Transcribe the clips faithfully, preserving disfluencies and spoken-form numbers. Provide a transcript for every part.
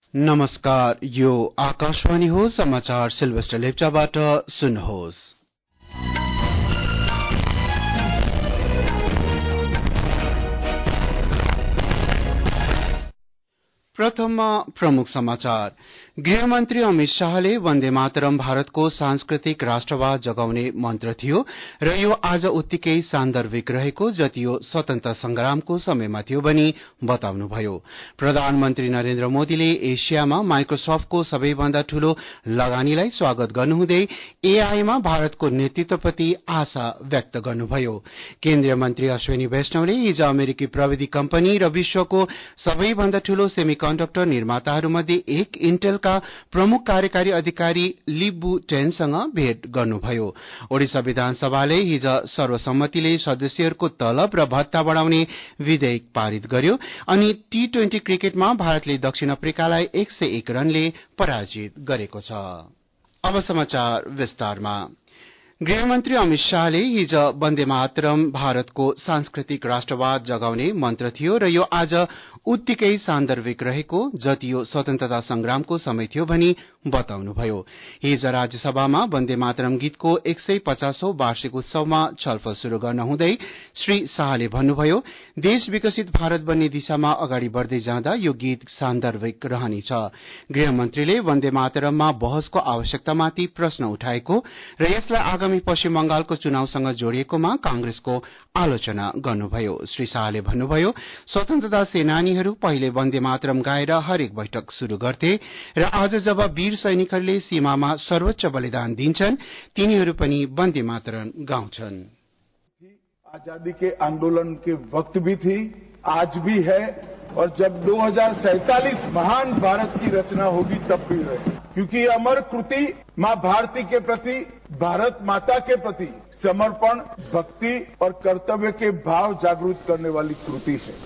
नमस्कार, यो आकाशवाणी हो। समाचार सिल्भेस्टर लेप्चाबाट सुन्नुहोस्। प्रथममा प्रमुख समाचार। गृहमन्त्री अमित शाहले वन्दे मातरम भारतको सांस्कृतिक राष्ट्रवाद जगाउने मन्त्र थियो र यो आज उत्तिकै सान्दर्भिक रहेको जति यो स्वतन्त्र संग्रामको समयमा थियो भनी बताउनुभयो। प्रधानमन्त्री नरेन्द्र मोदीले एशियामा माइक्रोसफ्टको सबैभन्दा ठूलो लगानीलाई स्वागत गर्नुहुँदै एआईमा भारतको नेतृत्वप्रति आशा व्यक्त गर्नुभयो। केन्द्रीय मन्त्री अश्विनी वैष्णवले हिज अमेरिकी प्रविधि कम्पनी र विश्वको सबैभन्दा ठूलो सेमिकन्डक्टर निर्माताहरूमध्ये एक इन्टेलका प्रमुख कार्यकारी अधिकारी लिबु टेनसँग भेट गर्नुभयो। ओडिसा विधानसभाले हिज सर्वसम्मतिले सदस्यहरूको तलब र भत्ता बढ़ाउने विधेयक पारित गर्यो अनि टी ट्वेन्टी क्रिकेटमा भारतले दक्षिण अफ्रिकालाई एक सय एक रनले पराजित गरेको छ। अब समाचार विस्तारमा। गृहमन्त्री अमित शाहले हिज वन्दे मातरम भारतको सांस्कृतिक राष्ट्रवाद जगाउने मन्त्र थियो र यो आज उत्तिकै सान्दर्भिक रहेको जति यो स्वतन्त्रता संग्रामको समय थियो भनी बताउनुभयो। हिज राज्यसभामा वन्दे मातरम गीतको एक सय पचासौं वार्षिक उत्सवमा छलफल शुरू गर्न हुँदै श्री शाहले भन्नुभयो, देश विकसित भारत बन्ने दिशामा अगाडि बढ़दै जाँदा यो गीत सान्दर्भिक रहनेछ। गृहमन्त्रीले वन्दे मातरममा बहसको आवश्यकतामाथि प्रश्न उठाएको र यसलाई आगामी पश्चिम बंगालको चुनावसँग जोडिएकोमा कांग्रेसको आलोचना गर्नुभयो। श्री शाहले भन्नुभयो, स्वतन्त्रता सेनानीहरू पहिले वन्दे मातरम गाएर हरेक बैठक शुरू गर्थे र आज जब वीर सैनिकहरूले सीमामा सर्वोच्च बलिदान दिन्छन् तिनीहरू पनि वन्दे मातरम गाउँछन्। आजादी के आंदोलन के वक्त भी थी, आज भी है और जब दो हजार सैतालीस महान भारत की रचना होगी तब भी है, क्योंकि अमर कृति मां भारती के प्रति, भारत माता के प्रति समर्पण, भक्ति और कर्तव्य के भाव जागृत करने वाली कृति है।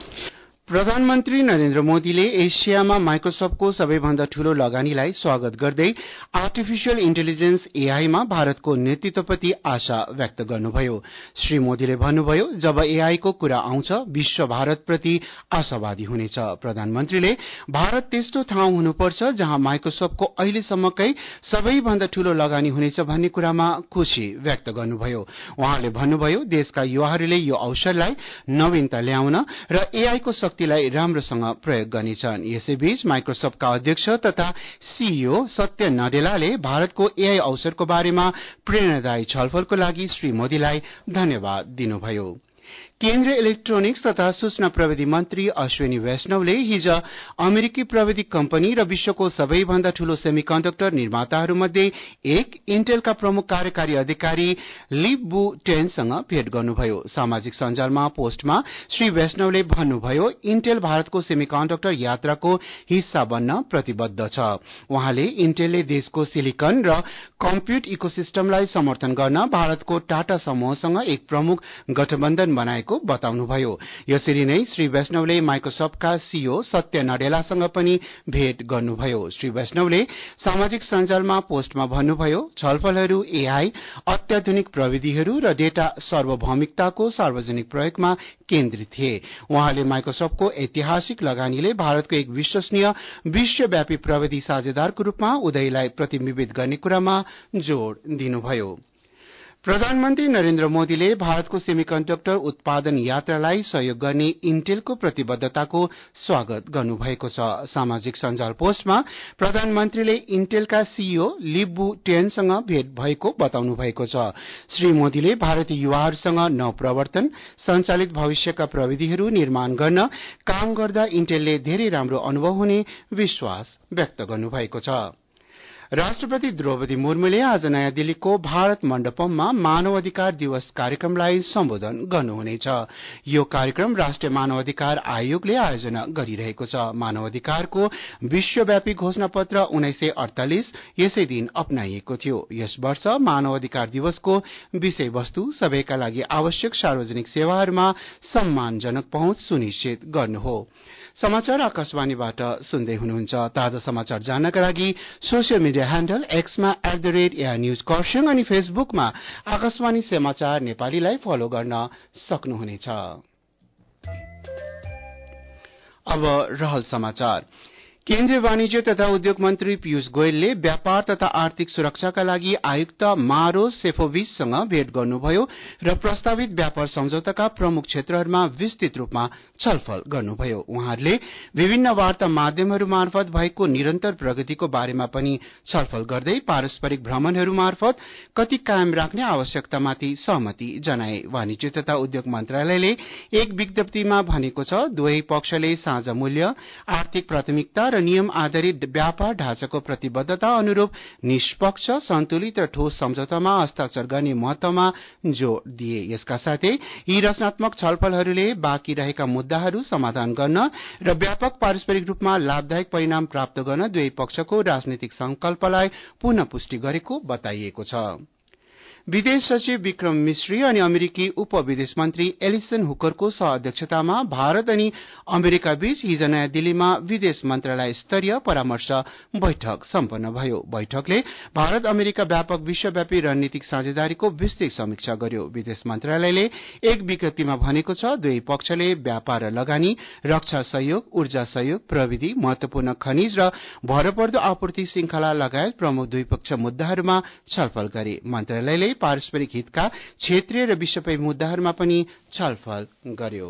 प्रधानमन्त्री नरेन्द्र मोदीले एशियामा माइक्रोसफ्टको सबैभन्दा ठूलो लगानीलाई स्वागत गर्दै आर्टिफिशियल इन्टेलिजेन्स एआईमा भारतको नेतृत्वप्रति आशा व्यक्त गर्नुभयो। श्री मोदीले भन्नुभयो, जब एआईको कुरा आउँछ विश्व भारतप्रति आशावादी हुनेछ। प्रधानमन्त्रीले भारत त्यस्तो ठाउँ हुनुपर्छ जहाँ माइक्रोसफ्टको अहिलेसम्मकै सबैभन्दा ठूलो लगानी हुनेछ भन्ने कुरामा खुशी व्यक्त गर्नुभयो। उहाँले भन्नुभयो, देशका युवाहरूले यो अवसरलाई नवीनता ल्याउन र एआईको लाई राम्रोसँग प्रयोग गर्नेछन्। यसैबीच माइक्रोसफ्टका अध्यक्ष तथा सीईओ सत्य नडेलाले भारतको एआई अवसरको बारेमा प्रेरणादायी छलफलको लागि श्री मोदीलाई धन्यवाद दिनुभयो। केन्द्रीय इलेक्ट्रोनिक्स तथा सूचना प्रविधि मन्त्री अश्विनी वैष्णवले हिज अमेरिकी प्रविधि कम्पनी र विश्वको सबैभन्दा ठूलो सेमिकन्डक्टर निर्माताहरूमध्ये एक इन्टेलका प्रमुख कार्यकारी अधिकारी लिबु टेनसँग भेट गर्नुभयो। सामाजिक सञ्जालमा पोस्टमा श्री वैष्णवले भन्नुभयो, इन्टेल भारतको सेमिकन्डक्टर यात्राको हिस्सा बन्न प्रतिबद्ध छ। उहाँले इन्टेलले देशको सिलिकन र कम्प्युट इकोसिस्टमलाई समर्थन गर्न भारतको टाटा समूहसँग एक प्रमुख गठबन्धन बनाएको बताउनुभयो। यसरी नै श्री वैष्णवले माइक्रोसफ्टका सीईओ सत्य नडेलासँग पनि भेट गर्नुभयो। श्री वैष्णवले सामाजिक सञ्जालमा पोस्टमा भन्नुभयो, छलफलहरू एआई, अत्याधुनिक प्रविधिहरू र डेटा सार्वभौमिकताको सार्वजनिक प्रयोगमा केन्द्रित थिए। उहाँले माइक्रोसफ्टको ऐतिहासिक लगानीले भारतको एक विश्वसनीय विश्वव्यापी प्रविधि साझेदारको रूपमा उदयलाई प्रतिबिम्बित गर्ने कुरामा जोड़ दिनुभयो। प्रधानमन्त्री नरेन्द्र मोदीले भारतको सेमिकन्डक्टर उत्पादन यात्रालाई सहयोग गर्ने इन्टेलको प्रतिबद्धताको स्वागत गर्नुभएको छ। सामाजिक सञ्जाल पोस्टमा प्रधानमन्त्रीले इन्टेलका सीईओ लिबु टेनसँग भेट भएको बताउनु भएको छ। श्री मोदीले भारतीय युवाहरूसँग नवप्रवर्तन सञ्चालित भविष्यका प्रविधिहरू निर्माण गर्न काम गर्दा इन्टेलले धेरै राम्रो अनुभव हुने विश्वास व्यक्त गर्नुभएको छ। राष्ट्रपति द्रौपदी मुर्मुले आज नयाँ दिल्लीको भारत मण्डपममा मानव अधिकार दिवस कार्यक्रमलाई सम्बोधन गर्नुहुनेछ। यो कार्यक्रम राष्ट्रिय मानव अधिकार आयोगले आयोजना गरिरहेको छ। मानव अधिकारको विश्वव्यापी घोषणा पत्र उन्नाइस सय अड़तालीस यसै दिन अपनाइएको थियो। यस वर्ष मानव अधिकार दिवसको विषयवस्तु सबैका लागि आवश्यक सार्वजनिक सेवाहरूमा सम्मानजनक पहुँच सुनिश्चित गर्नु हो। समाचार आकाशवाणीबाट सुन्दै हुनुहुन्छ। ताजा समाचार जान्नका लागि सोशल मिडिया ह्यान्डल एक्समा at the rate AIR news Kurseong अनि फेसबुकमा आकाशवाणी समाचार नेपालीलाई फलो गर्न सक्नुहुनेछ। अब रहल समाचार। केन्द्रीय वाणिज्य तथा उद्योग मन्त्री पीयूष गोयलले व्यापार तथा आर्थिक सुरक्षाका लागि आयुक्त मारो सेफोभिचसँग भेट गर्नुभयो र प्रस्तावित व्यापार सम्झौताका प्रमुख क्षेत्रहरूमा विस्तृत रूपमा छलफल गर्नुभयो। उहाँहरूले विभिन्न वार्ता माध्यमहरू मार्फत भएको निरन्तर प्रगतिको बारेमा पनि छलफल गर्दै पारस्परिक भ्रमणहरू मार्फत गति कायम राख्ने आवश्यकतामाथि सहमति जनाए। वाणिज्य तथा उद्योग मन्त्रालयले एक विज्ञप्तिमा भनेको छ, दुवै पक्षले साझा मूल्य, आर्थिक प्राथमिकता र नियम आधारित व्यापार ढाँचाको प्रतिबद्धता अनुरूप निष्पक्ष, सन्तुलित र ठोस सम्झौतामा हस्ताक्षर गर्ने महत्वमा जोड़ दिए। यसका साथै यी रचनात्मक छलफलहरूले बाँकी रहेका मुद्दाहरू समाधान गर्न र व्यापक पारस्परिक रूपमा लाभदायक परिणाम प्राप्त गर्न दुवै पक्षको राजनीतिक संकल्पलाई पुनः पुष्टि गरेको बताइएको छ। विदेश सचिव विक्रम मिश्री अनि अमेरिकी उप विदेश मन्त्री एलिसन हुकरको सहअध्यक्षतामा भारत अनि अमेरिका बीच हिज नयाँ दिल्लीमा विदेश मन्त्रालय स्तरीय परामर्श बैठक सम्पन्न भयो। बैठकले भारत अमेरिका व्यापक विश्वव्यापी रणनीतिक साझेदारीको विस्तृत समीक्षा गर्यो। विदेश मन्त्रालयले एक विज्ञप्तिमा भनेको छ, दुवै पक्षले व्यापार र लगानी, रक्षा सहयोग, ऊर्जा सहयोग, प्रविधि, महत्वपूर्ण खनिज र भरपर्दो आपूर्ति श्रृंखला लगायत प्रमुख द्विपक्षीय मुद्दाहरूमा छलफल गरे। मन्त्रालयले पारस्परिक हितका क्षेत्रीय र विश्वव्यापी मुद्दाहरूमा पनि छलफल गर्यो।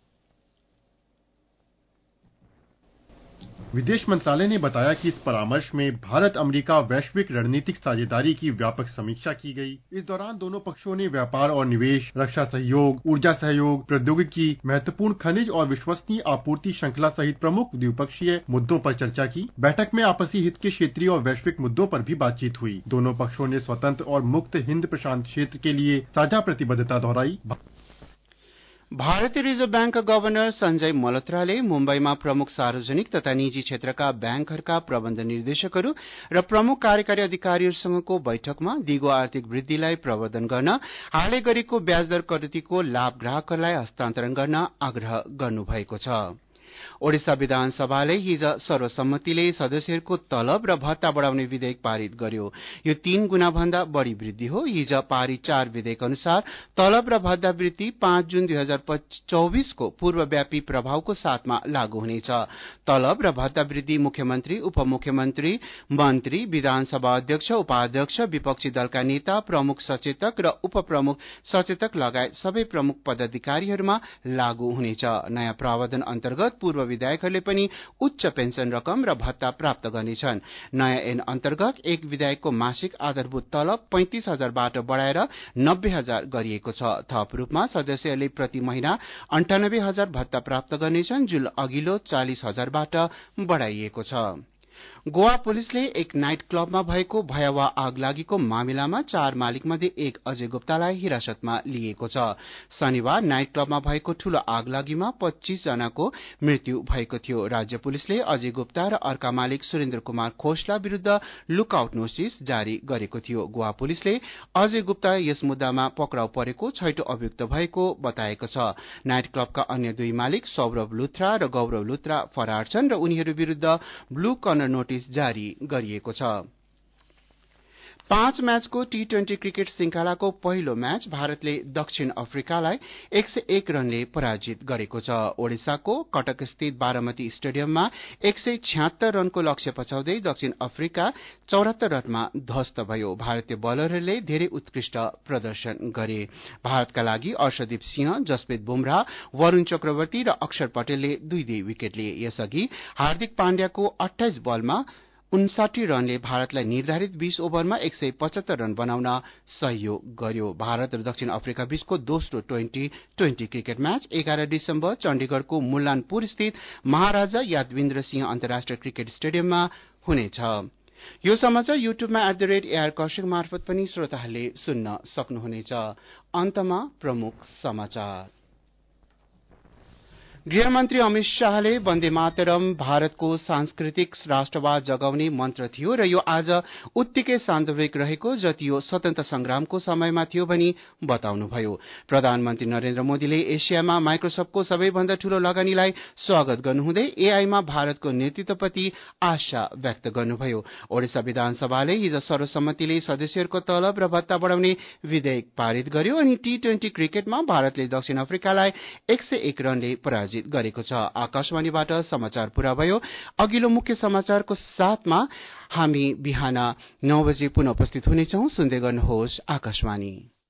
विदेश मंत्रालय ने बताया कि इस परामर्श में भारत अमेरिका वैश्विक रणनीतिक साझेदारी की व्यापक समीक्षा की गई। इस दौरान दोनों पक्षों ने व्यापार और निवेश, रक्षा सहयोग, ऊर्जा सहयोग, प्रौद्योगिकी, महत्वपूर्ण खनिज और विश्वसनीय आपूर्ति श्रृंखला सहित प्रमुख द्विपक्षीय मुद्दों पर चर्चा की। बैठक में आपसी हित के क्षेत्रीय और वैश्विक मुद्दों पर भी बातचीत हुई। दोनों पक्षों ने स्वतंत्र और मुक्त हिंद प्रशांत क्षेत्र के लिए साझा प्रतिबद्धता दोहराई। भारतीय रिजर्भ बैंक गवर्नर संजय मल्होत्राले मुम्बईमा प्रमुख सार्वजनिक तथा निजी क्षेत्रका ब्याङ्कहरूका प्रबन्ध निर्देशकहरू र प्रमुख कार्यकारी अधिकारीहरूसँगको बैठकमा दिगो आर्थिक वृद्धिलाई प्रवर्धन गर्न हालै गरेको ब्याजदर कटौतीको लाभ ग्राहकहरूलाई हस्तान्तरण गर्न आग्रह गर्नुभएको छ। ओडिसा विधानसभाले हिज सर्वसम्मतिले सदस्यहरूको तलब र भत्ता बढ़ाउने विधेयक पारित गर्यो। यो तीन गुणा भन्दा बढ़ी वृद्धि हो। हिज पारित चार विधेयक अनुसार तलब र भत्ता वृद्धि पाँच जुन दुई हजार चौबीस को पूर्वव्यापी प्रभावको साथमा लागू हुनेछ। तलब र भत्ता वृद्धि मुख्यमन्त्री, उपमुख्यमन्त्री, मन्त्री, विधानसभा अध्यक्ष, उपाध्यक्ष, विपक्षी दलका नेता, प्रमुख सचेतक र उपप्रमुख सचेतक लगायत सबै प्रमुख पदाधिकारीहरूमा लागू हुनेछ। नयाँ प्रावधान अन्तर्गत पूर्व विधायकहरूले पनि उच्च पेन्सन रकम र भत्ता प्राप्त गर्नेछन्। नयाँ ऐन अन्तर्गत एक विधायकको मासिक आधारभूत तलब पैंतिस हजारबाट बढ़ाएर नब्बे हजार गरिएको छ। थप रूपमा सदस्यहरूले प्रति महिना अन्ठानब्बे हजार भत्ता प्राप्त गर्नेछन्, जुन अघिल्लो चालिस हजारबाट बढ़ाइएको छ। गोवा पुलिसले एक नाइट क्लबमा भएको भयावह आगलागीको मामिलामा चार मालिक मध्ये एक अजय गुप्तालाई हिरासतमा लिएको छ। शनिबार नाइट क्लबमा भएको ठूलो आगलागीमा पच्चीस जनाको मृत्यु भएको थियो। राज्य पुलिसले अजय गुप्ता र अर्का मालिक सुरेन्द्र कुमार खोसला विरूद्ध लुकआउट नोटिस जारी गरेको थियो। गोवा पुलिसले अजय गुप्ता यस मुद्दामा पक्राउ परेको छैटौं अभियुक्त भएको बताएको छ। नाइट क्लबका अन्य दुई मालिक सौरभ लुथ्रा र गौरव लुथ्रा फरार छन् र उनीहरू विरूद्ध ब्लू कर्नर नोटिस जारी गरिएको छ। पाँच म्याचको टी ट्वेन्टी क्रिकेट श्रृंखलाको पहिलो म्याच भारतले दक्षिण अफ्रिकालाई एक सय एक रनले पराजित गरेको छ। ओडिसाको कटक स्थित बारामती स्टेडियममा एक सय छ्यात्तर रनको लक्ष्य पछाउँदै दक्षिण अफ्रिका चौरात्तर रनमा ध्वस्त भयो। भारतीय बलरहरूले धेरै उत्कृष्ट प्रदर्शन गरे। भारतका लागि अर्शदीप सिंह, जसप्रीत बुमराह, वरूण चक्रवर्ती र अक्षर पटेलले दुई दुई विकेट लिए। यसअघि हार्दिक पाण्ड्याको अठाइस बलमा उन्साठी रनले भारतलाई निर्धारित बीस ओभरमा एक सय पचहत्तर रन बनाउन सहयोग गर्यो। भारत र दक्षिण अफ्रिका बीचको दोस्रो ट्वेन्टी ट्वेन्टी क्रिकेट म्याच एघार डिसेम्बर चण्डीगढ़को मुल्लानपुर स्थित महाराजा यादविन्द्र सिंह अन्तर्राष्ट्रिय क्रिकेट स्टेडियममा हुनेछ। यो समाचार युट्युबमा at the rate AIR Kurseong मार्फत पनि श्रोताहरूले सुन्न सक्नुहुनेछ। अन्तमा प्रमुख समाचार। गृहमन्त्री अमित शाहले वन्दे मातरम भारतको सांस्कृतिक राष्ट्रवाद जगाउने मन्त्र थियो र यो आज उत्तिकै सान्दर्भिक रहेको जति यो स्वतन्त्र संग्रामको समयमा थियो भनी बताउनुभयो। प्रधानमन्त्री नरेन्द्र मोदीले एसियामा माइक्रोसफ्टको सबैभन्दा ठूलो लगानीलाई स्वागत गर्नुहुँदै एआईमा भारतको नेतृत्वप्रति आशा व्यक्त गर्नुभयो। ओडिसा विधानसभाले हिज सर्वसम्मतिले सदस्यहरूको तलब र भत्ता बढ़ाउने विधेयक पारित गर्यो अनि टी ट्वेन्टी क्रिकेटमा भारतले दक्षिण अफ्रिकालाई एक सय एक रनले पराजित आयोजित गरेको छ। आकाशवाणीबाट समाचार पूरा भयो। अघिल्लो मुख्य समाचारको साथमा हामी बिहान नौ बजे पुनः उपस्थित हुनेछौं। सुन्दै गर्नुहोस् आकाशवाणी।